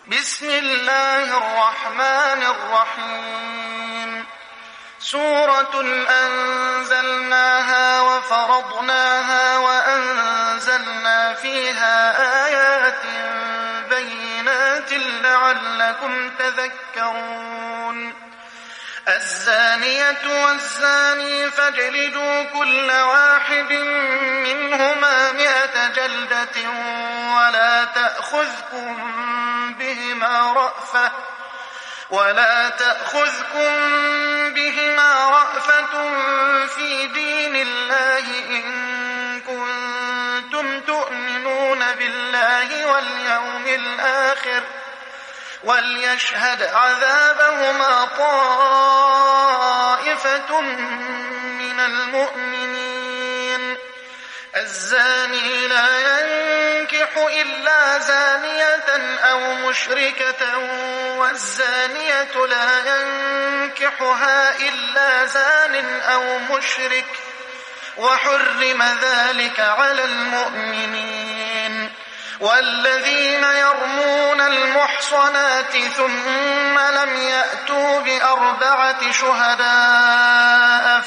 بسم الله الرحمن الرحيم. سورة أنزلناها وفرضناها وأنزلنا فيها آيات بينات لعلكم تذكرون. الزانية والزاني فاجلدوا كل واحد منهما 100 جلدة ولا تأخذكم بهما رأفة في دين الله إن كنتم تؤمنون بالله واليوم الآخر، وليشهد عذابهما طائفة من المؤمنين. الزاني لا ينكح إلا زانية أو مشركة، والزانية لا ينكحها إلا زان أو مشرك، وحرم ذلك على المؤمنين. والذين يرمون المحصنات ثم لم يأتوا ب4 شهداء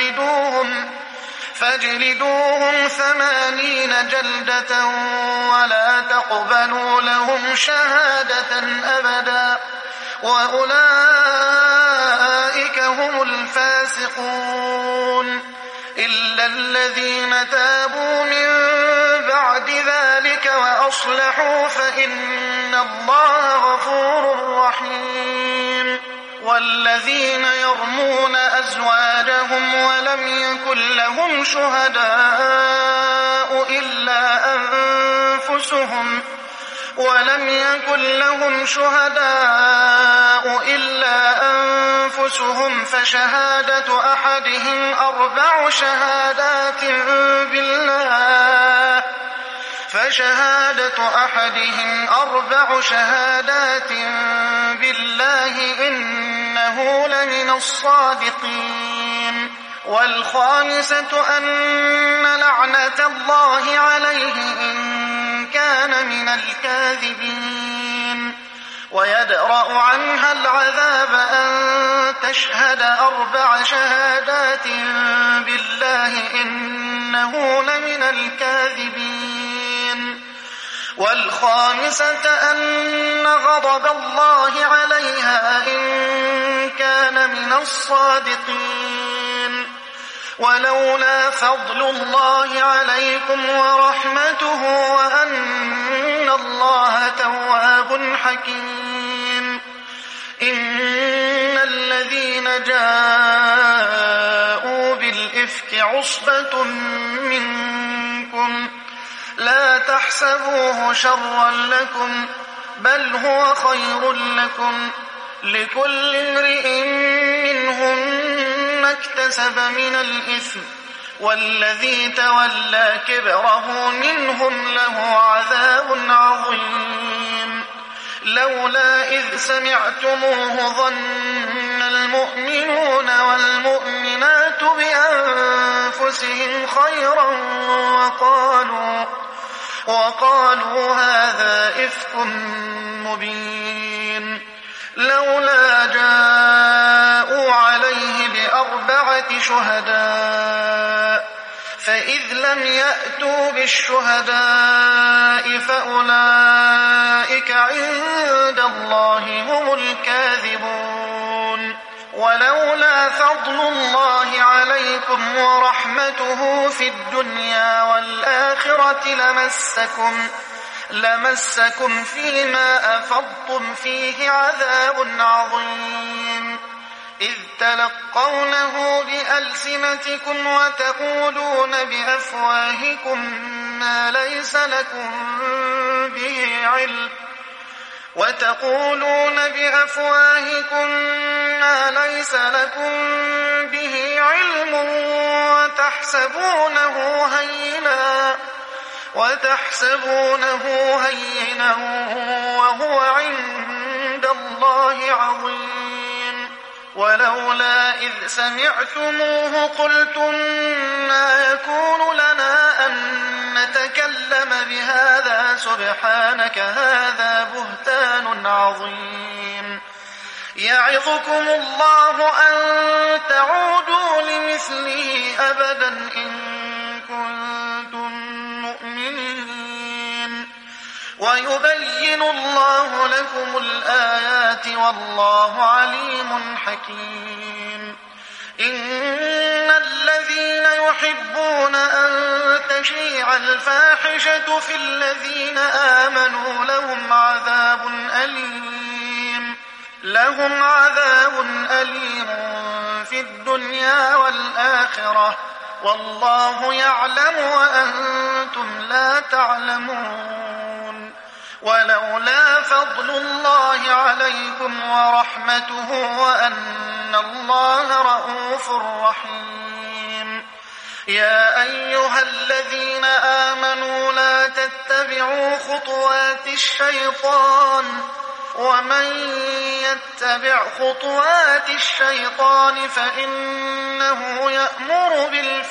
فاجلدوهم 80 جلدة ولا تقبلوا لهم شهادة أبدا، وأولئك هم الفاسقون. إلا الذين تابوا من بعد ذلك وأصلحوا فإن الله غفور رحيم. والذين يرمون أزواجهم ولم يكن لهم شهداء إلا أنفسهم فشهادة أحدهم 4 شهادات بالله إنه لمن الصادقين. والخامسة أن لعنة الله عليه إن كان من الكاذبين. ويدرأ عنها العذاب أن تشهد 4 شهادات بالله إنه لمن الكاذبين. والخامسة أن غضب الله عليها إن كان من الصادقين. ولولا فضل الله عليكم ورحمته وأن الله تواب حكيم. إن الذين جاءوا بالإفك عصبة منكم لا تحسبوه شرا لكم بل هو خير لكم، لكل امرئ منهم ما اكتسب من الإثم، والذي تولى كبره منهم له عذاب عظيم. لولا إذ سمعتموه ظن المؤمنون والمؤمنات بأنفسهم خيرا وقالوا هذا إفك مبين. لولا جاءوا عليه ب4 شهداء فإذ لم يأتوا بالشهداء فأولئك عند الله هم الكاذبون. ولولا فضل الله عليكم ورحمته في الدنيا والآخرة لمسكم فيما أفضتم فيه عذاب عظيم. إذ تلقونه بألسنتكم وتقولون بأفواهكم ما ليس لكم به علم وتحسبونه هينا وهو عند الله عظيم. ولولا إذ سمعتموه قلتم ما يكون لنا أن نتكلم بهذا سبحانك هذا بهتان عظيم. يعظكم الله أن تعودوا لمثله أبدا إن كنتم مؤمنين، ويبين الله لكم الآيات والله عليم حكيم. إن الذين يحبون أن تشيع الفاحشة في الذين آمنوا لهم عذاب أليم في الدنيا والآخرة، والله يعلم وأنتم لا تعلمون. ولولا فضل الله عليكم ورحمته وأن الله رءوف رحيم. يا أيها الذين آمنوا لا تتبعوا خطوات الشيطان، ومن يتبع خطوات الشيطان فإنه يأمر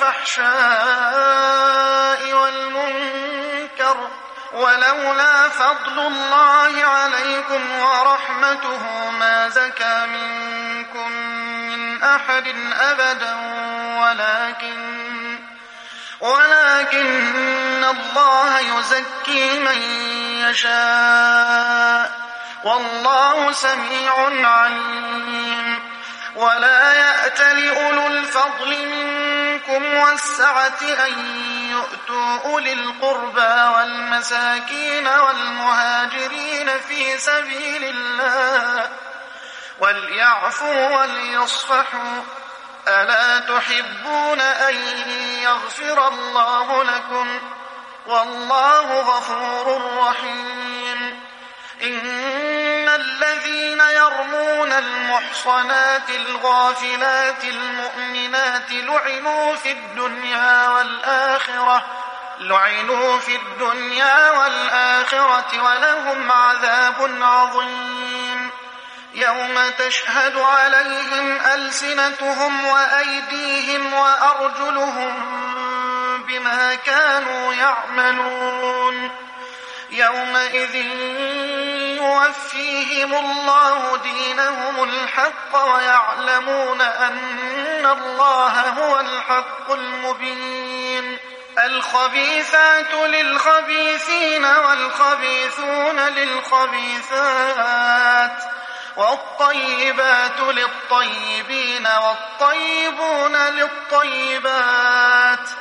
بالفحشاء والمنكر. ولولا فضل الله عليكم ورحمته ما زكى منكم من أحد أبدا، ولكن الله يزكي من يشاء، والله سميع عليم. ولا يأتل أولو الفضل منكم والسعة أن يؤتوا أولي القربى والمساكين والمهاجرين في سبيل الله وليعفوا وليصفحوا. ألا تحبون أن يغفر الله لكم؟ والله غفور رحيم. إن الذين يرمون المحصنات الغافلات المؤمنات لعنوا في الدنيا والآخرة ولهم عذاب عظيم. يوم تشهد عليهم ألسنتهم وأيديهم وأرجلهم بما كانوا يعملون. يومئذ يوفيهم الله دينهم الحق ويعلمون أن الله هو الحق المبين. الخبيثات للخبيثين والخبيثون للخبيثات، والطيبات للطيبين والطيبون للطيبات،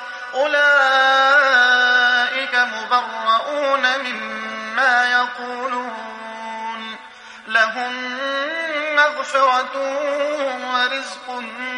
أولئك مبرؤون مما يقولون، لهم مغفرة ورزق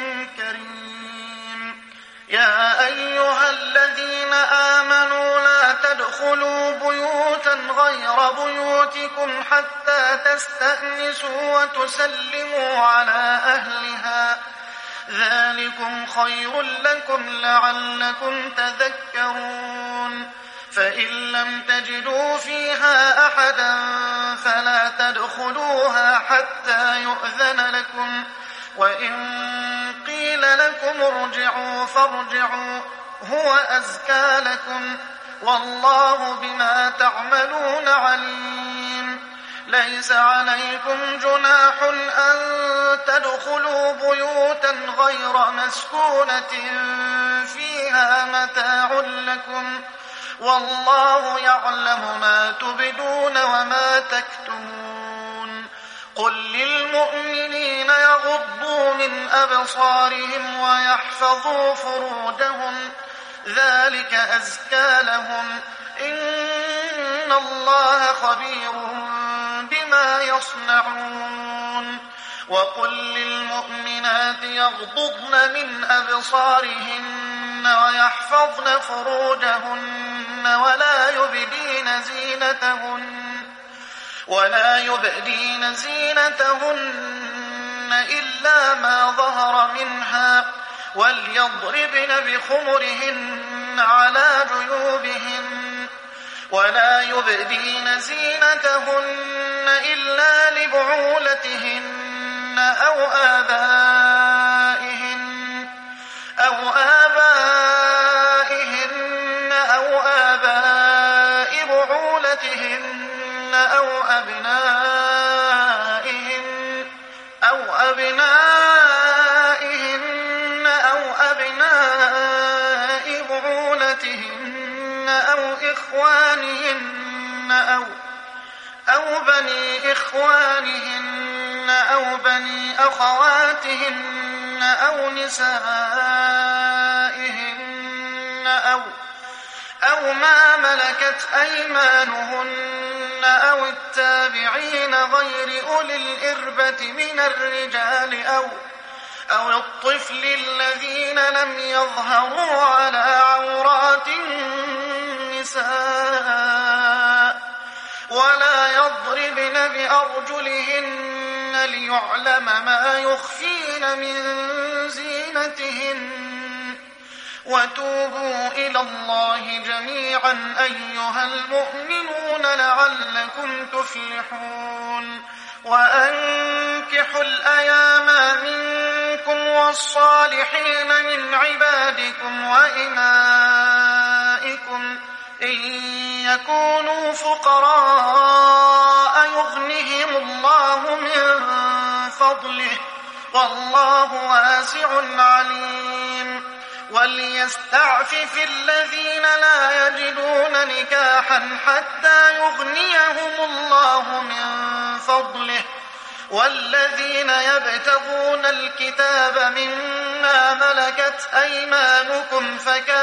كريم. يا أيها الذين آمنوا لا تدخلوا بيوتا غير بيوتكم حتى تستأنسوا وتسلموا على أهلها، ذلكم خير لكم لعلكم تذكرون. فإن لم تجدوا فيها أحدا فلا تدخلوها حتى يؤذن لكم، وإن قيل لكم ارجعوا فارجعوا هو أزكى لكم، والله بما تعملون عليم. ليس عليكم جناح أن تدخلوا بيوتا غير مسكونة فيها متاع لكم، والله يعلم ما تبدون وما تكتمون. قل للمؤمنين يغضوا من أبصارهم ويحفظوا فروجهم، ذلك أزكى لهم، إن الله خبير بما يصنعون. وقل للمؤمنات يغضضن من أبصارهن ويحفظن فروجهن ولا يبدين زينتهن إلا ما ظهر منها، وليضربن بخمرهن على جيوبهن، ولا يبدين زينتهن إلا لبعولتهن أو آباء بعولتهن أو أبنائهن أو بني إخوانهن أو بني أخواتهن أو نسائهن أو ما ملكت أيمانهن أو التابعين غير أولي الإربة من الرجال أو الطفل الذين لم يظهروا على عورات النساء ولا يضربن بأرجلهن ليعلم ما يخفين من زينتهن وتوبوا إلى الله جميعا أيها المؤمنون لعلكم تفلحون وأنكحوا الأيام منكم والصالحين من عبادكم وإمائكم إن يكونوا فقراء يغنهم الله من فضله والله واسع عليم وليستعفف الذين لا يجدون نكاحا حتى يغنيهم الله من فضله والذين يبتغون الكتاب مما ملكت أيمانكم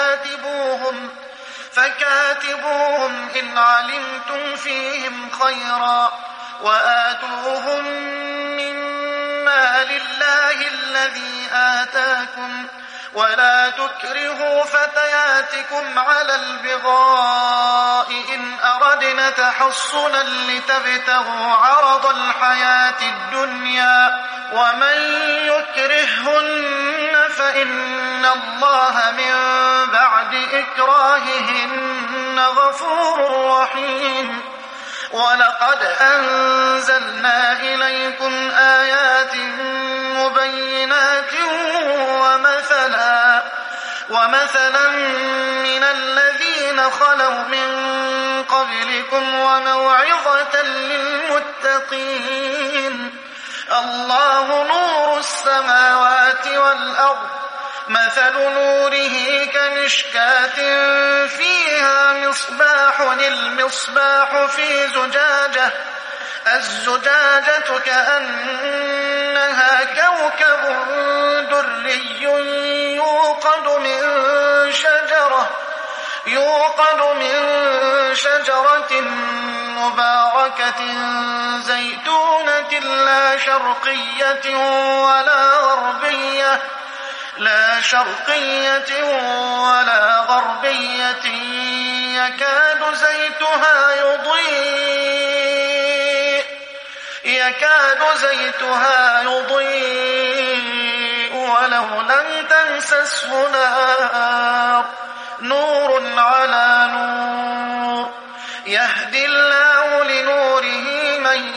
فكاتبوهم إن علمتم فيهم خيرا وآتوهم مما لله الذي آتاكم ولا تكرهوا فتياتكم على البغاء إن أردنا تحصنا لتبتغوا عرض الحياة الدنيا ومن يكرههن فإن الله من بعد إكراههن غفور رحيم ولقد أنزلنا إليكم آيات مبينات ومثلا من الذين خلوا من قبلكم وموعظة للمتقين الله نور السماوات والأرض مثل نوره كمشكاة فيها مصباح المصباح في زجاجة الزجاجة كأنها كوكب دري يوقد من شجرة مباركة زيتونة لا شرقية ولا غربية يكاد زيتها يضيء ولو لم تمسسه نور على نور يهدي الله لنوره من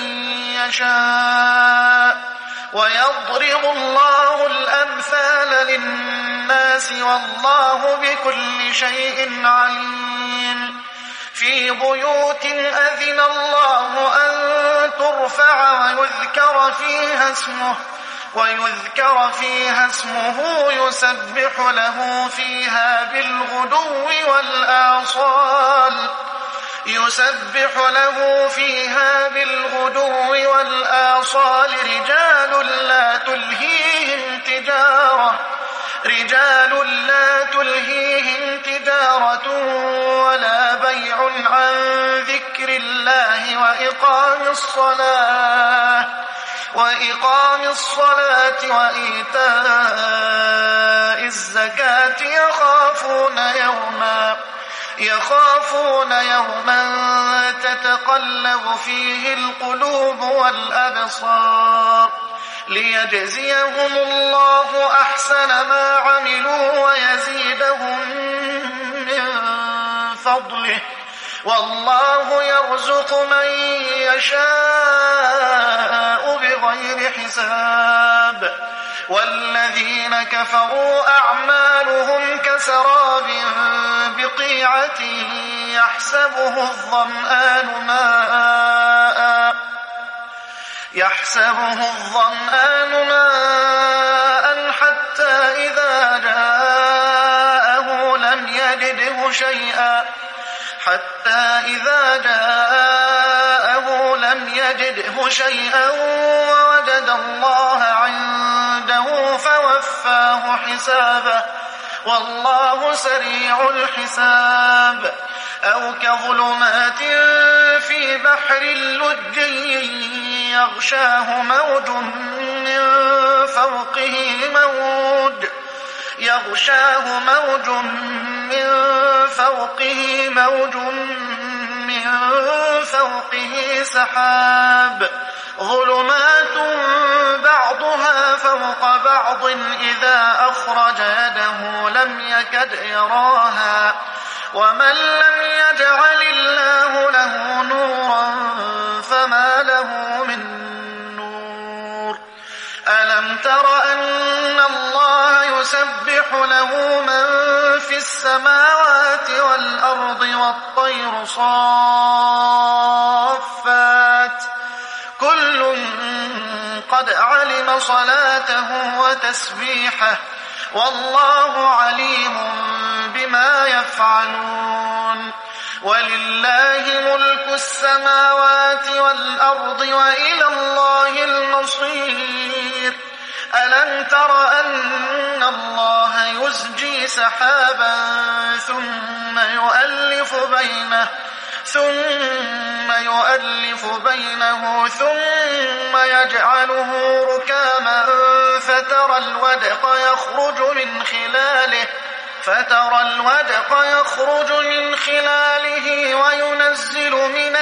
يشاء ويضرب الله الأمثال للناس والله بكل شيء عليم في بيوت أذن الله أن ترفع ويذكر فيها اسمه يسبح له فيها بالغدو والآصال رجال لا تلهيهم تجارة ولا بيع عن ذكر الله وإقام الصلاة وإيتاء الزكاة يخافون يوما تتقلب فيه القلوب والأبصار ليجزيهم الله أحسن ما عملوا ويزيدهم من فضله والله يرزق من يشاء بغير حساب والذين كفروا أعمالهم كسراب بقيعة يحسبه الظمآن ماء حتى إذا جاءه لم يجده شيئا حتى إذا جاءه لم يجده شيئا ووجد الله عنده فوفاه حسابه والله سريع الحساب. أو كظلمات في بحر لجي يغشاه موج من فوقه سحاب ظلمات بعضها فوق بعض إذا أخرج يده لم يكد يراها ومن لم يجعل الله له نورا فما له من نور. ألم تر أن الله يسبح له من في السماوات والأرض والطير صافات كل قد علم صلاته وتسبيحه والله عليم بما يفعلون. ولله ملك السماوات والأرض وإلى الله المصير. ألم تر أن الله يزجي سحابا ثم يؤلف بينه ثم يجعله ركاما فترى الودق يخرج من خلاله وينزل من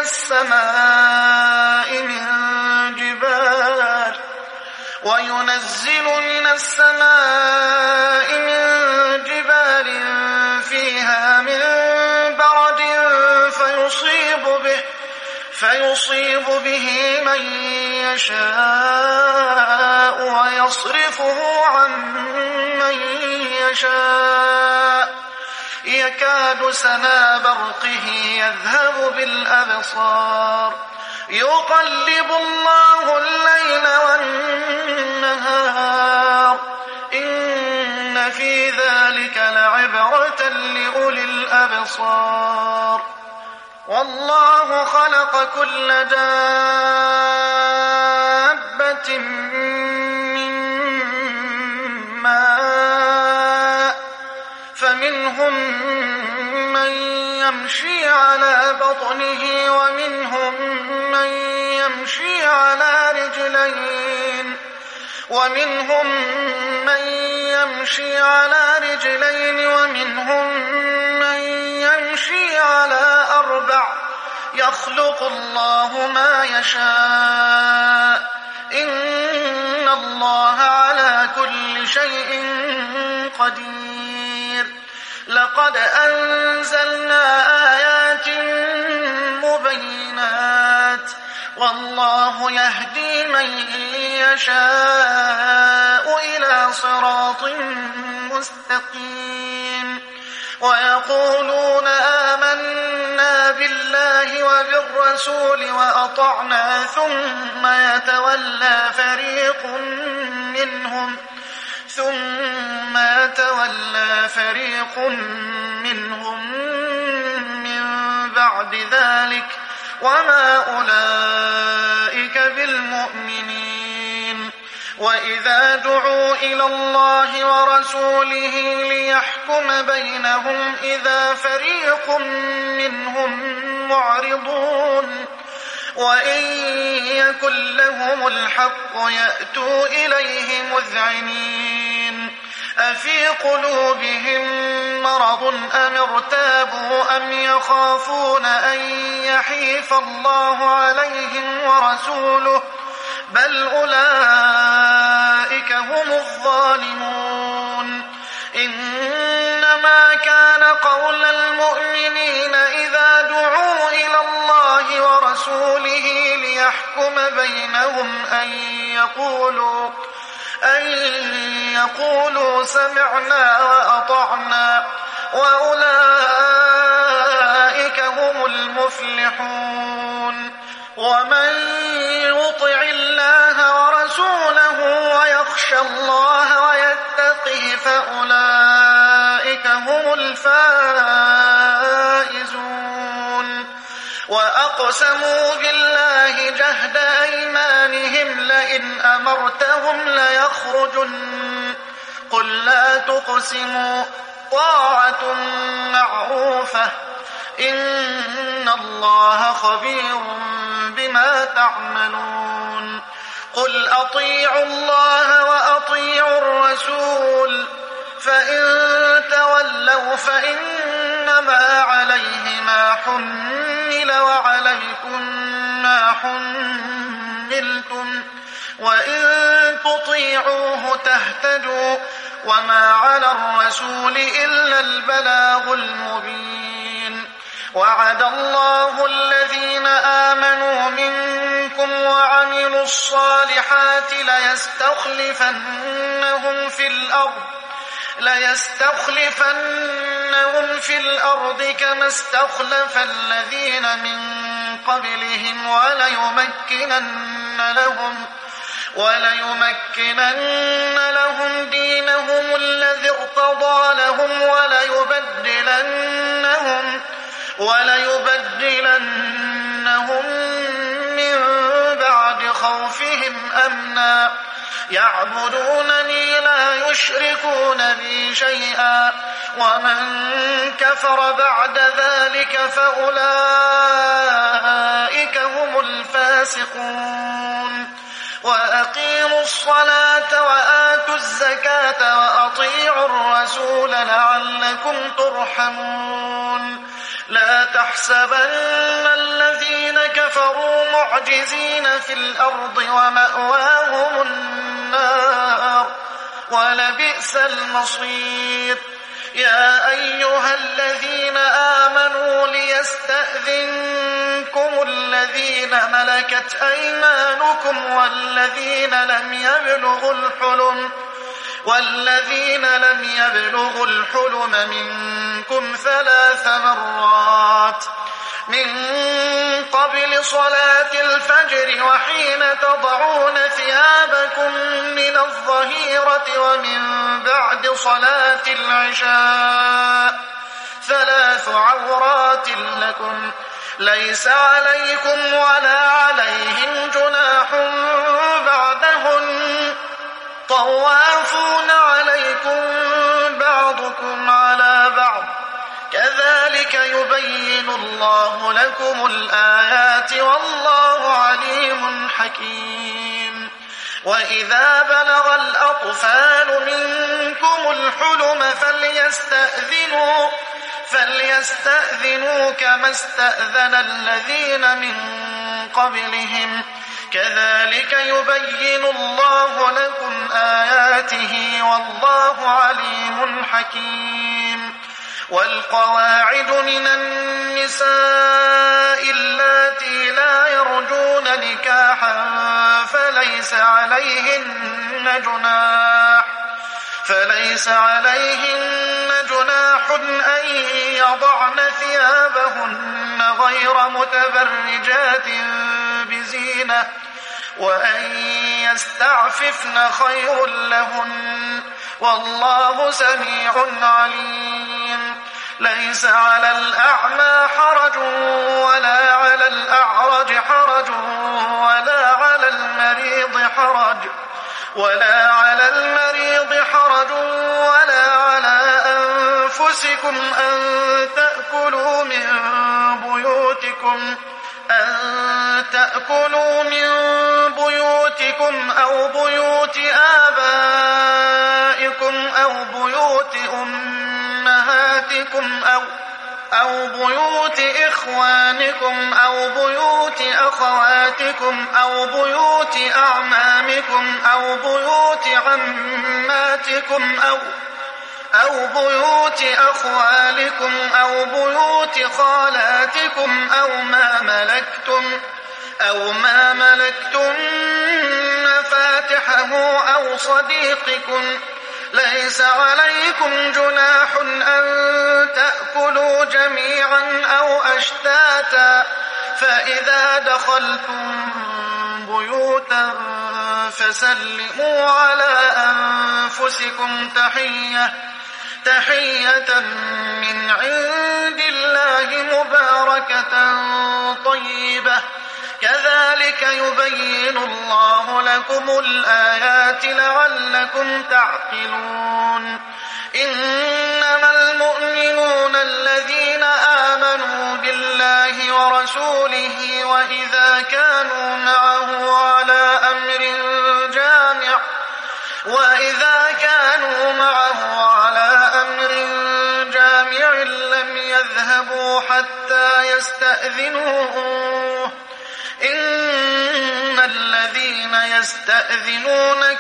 السماء من جبال فيها من برد فيصيب به من يشاء ويصرفه عن من يشاء يكاد سنا برقه يذهب بالأبصار. يقلب الله الليل والنهار إن في ذلك لعبرة لأولي الأبصار. والله خلق كل دابة من ماء فمنهم من يمشي على بطنه ومنهم من يمشي على رجلين ومنهم من يمشي على أربع يخلق الله ما يشاء إن الله على كل شيء قدير. لقد أنزلنا آيات مبينات والله يهدي من يشاء إلى صراط مستقيم. ويقولون آمنا بالله وبالرسول وأطعنا ثم يتولى فريق منهم من بعد ذلك وما أولئك بالمؤمنين. وإذا دعوا إلى الله ورسوله ليحكم بينهم إذا فريق منهم معرضون وإن يكن لهم الحق يأتوا إليه مذعنين. أفي قلوبهم مرض أم ارتابوا أم يخافون أن يحيف الله عليهم ورسوله بل أولئك هم الظالمون. إنما كان قول المؤمنين إذا دعوا إلى الله ورسوله ليحكم بينهم أن يقولوا سمعنا وأطعنا وأولئك هم المفلحون. ومن يطع الله ورسوله ويخشى الله ويتقه فأولئك هم الفائزون. وأقسموا بالله جهد أيمانهم لئن أمرتهم ليخرجن قل لا تقسموا طاعة معروفة إن الله خبير بما تعملون قل أطيعوا الله وأطيعوا الرسول فإن تولوا فإنما عليه ما حمل وعليكم ما حملتم وإن تطيعوه تهتدوا وما على الرسول إلا البلاغ المبين وعد الله الذين آمنوا منكم وعملوا الصالحات ليستخلفنهم في الأرض كما استخلف الذين من قبلهم وليمكنن لهم دينهم الذي ارتضى لهم وليبدلنهم من بعد خوفهم أمنا يعبدونني لا يشركون بي شيئا ومن كفر بعد ذلك فأولئك هم الفاسقون وأقيموا الصلاة وآتوا الزكاة وأطيعوا الرسول لعلكم ترحمون لا تحسبن الذين كفروا معجزين في الأرض ومأواهم النار ولبئس المصير يا أيها الذين آمنوا ليستأذنكم الذين ملكت أيمانكم والذين لم يبلغوا الحلم منكم 3 مرات من قبل صلاة الفجر وحين تضعون ثيابكم من الظهيرة ومن بعد صلاة العشاء 3 عورات لكم ليس عليكم ولا عليهم جناح بعدهن طوافون عليكم بعضكم على بعض كذلك يبين الله لكم الآيات والله عليم حكيم وإذا بلغ الأطفال منكم الحلم فليستأذنوا كما استأذن الذين من قبلهم كذلك يبين الله لكم آياته والله عليم حكيم والقواعد من النساء اللاتي لا يرجون نكاحا فليس عليهن جناح أن يضعن ثيابهن غير متبرجات بزينة وأن يستعففن خير لهن والله سميع عليم ليس على الأعمى حرج ولا على الأعرج حرج ولا على المريض حرج ولا على أنفسكم أن تأكلوا من بيوتكم أو بيوت آبائكم أو بيوت أمهاتكم أو بيوت إخوانكم أو بيوت أخواتكم أو بيوت أعمامكم أو بيوت عماتكم أو بيوت أخوالكم أو بيوت خالاتكم أو ما ملكتم مفاتحه أو صديقكم ليس عليكم جناح أن تأكلوا جميعا أو أشتاتا فإذا دخلتم بيوتا فسلموا على أنفسكم تحية من عند الله مباركة طيبة كذلك يبين الله لكم الآيات لعلكم تعقلون إنما المؤمنون الذين آمنوا بالله ورسوله وإذا كانوا معه على أمر جامع لم يذهبوا حتى يستأذنوه إن الذين يستأذنونك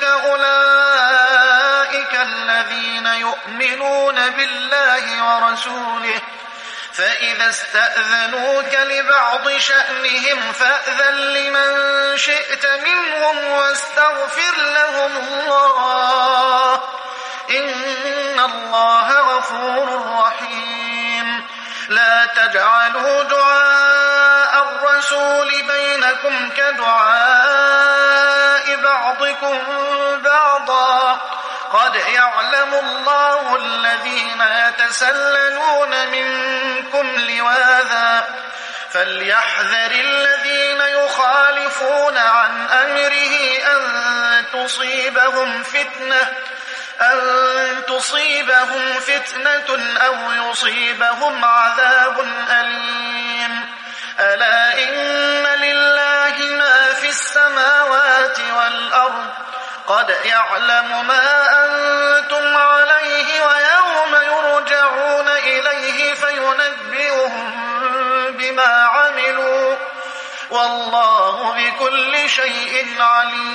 أولئك الذين يؤمنون بالله ورسوله فإذا استأذنوك لبعض شأنهم فأذن لمن شئت منهم واستغفر لهم الله إن الله غفور رحيم لا تجعلوا دعاء الرسول بينكم كدعاء بعضكم بعضا قد يعلم الله الذين يتسللون منكم لواذا فليحذر الذين يخالفون عن أمره أن تصيبهم فتنة أو يصيبهم عذاب أليم ألا إن لله ما في السماوات والأرض قد يعلم ما أنتم عليه ويوم يرجعون إليه فينبئهم بما عملوا والله بكل شيء عليم